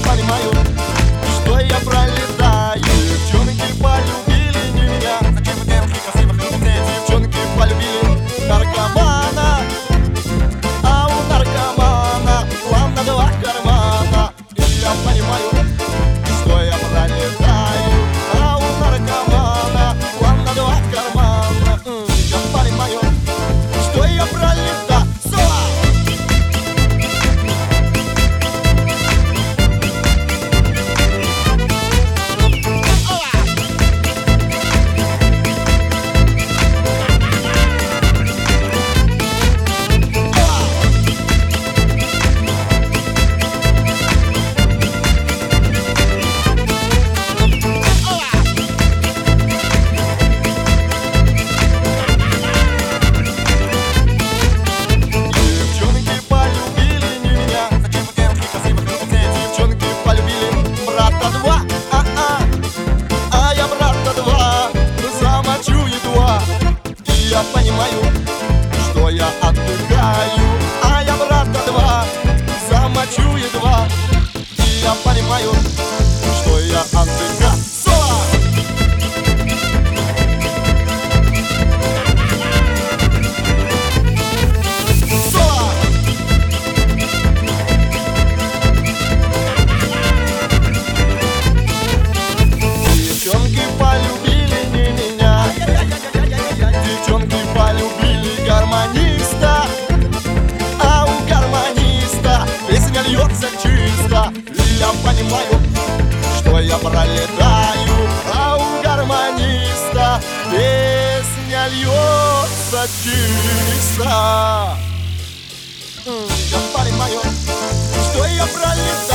понимаю, что я пролетаю. Девчонки полюбили не меня. Таких девушки красивых людей. Девчонки полюбили наркомана, а у наркомана план на 2 кармана. И я понимаю, что я пролетаю, а у наркомана план на 2 кармана. Я понимаю, что я пролетаю. Я понимаю, что я отдыхаю, а я брата 2 замочу едва. И я понимаю, что я отдыхаю. Девчонки полюбили не меня. Девчонки полюбили гармониста, а у гармониста песня льется чисто. И я понимаю, что я пролетаю, а у гармониста песня льется чисто. Я понимаю, что я пролетаю.